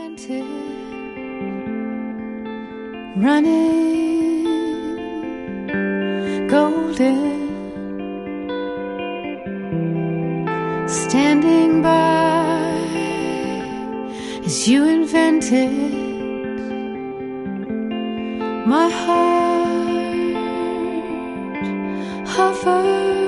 invented, running golden, standing by as you invented. My heart hovers